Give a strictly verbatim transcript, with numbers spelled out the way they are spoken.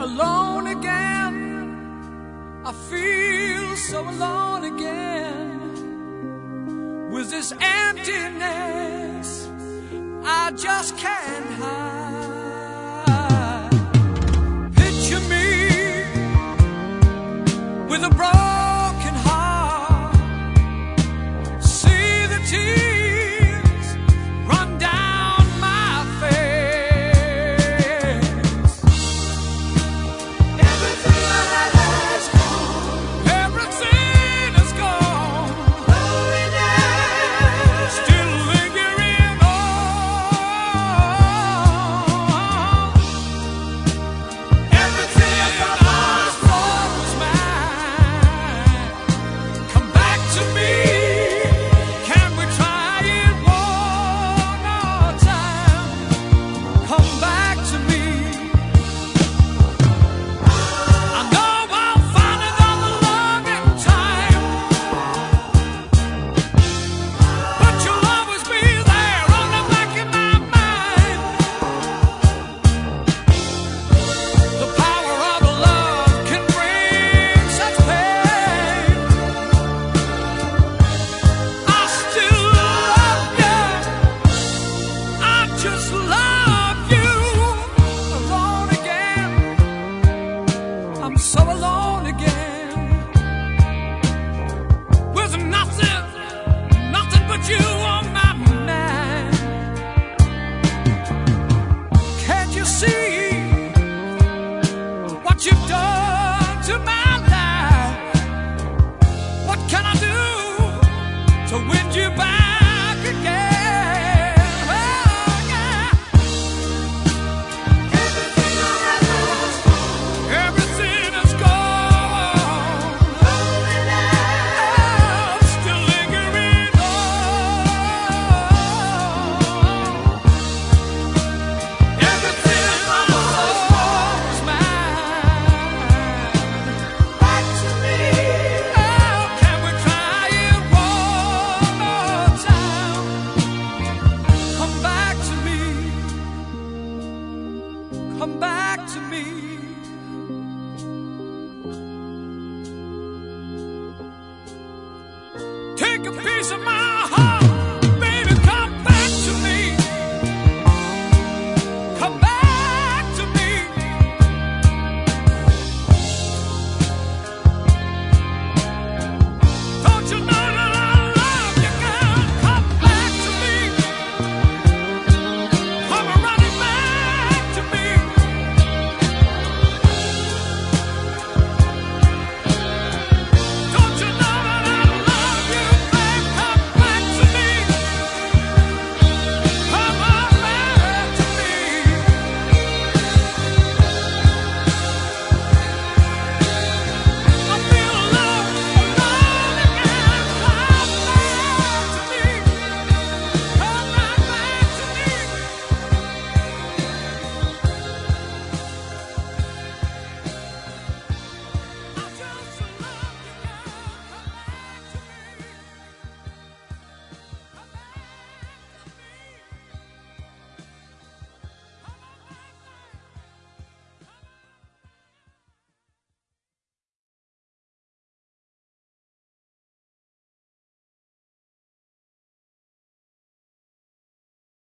alone again. I feel so alone again. With this emptiness I just can't hide. Picture me with a broken heart. See the tears run down my face. Everything I had has gone. Everything is gone. Loneliness still lingering on. Everything I thought was mine. Come back to me. Can we try it one more time? Come back to me. I know I'll find another love in time, but you'll always be there on the back of my mind. The power of love can bring such pain. I still love you. I just love you. Alone again. I'm so alone again. With nothing, nothing but you on my mind. Can't you see what you've done to my life? What can I do to win you back again? Oh, yeah. Everything I had was gone. Everything is gone. Loneliness still lingering on. Everything I thought was mine. Back to me. Oh, can we try it one more time? Come back to me. Come back to me. Take a piece of my heart.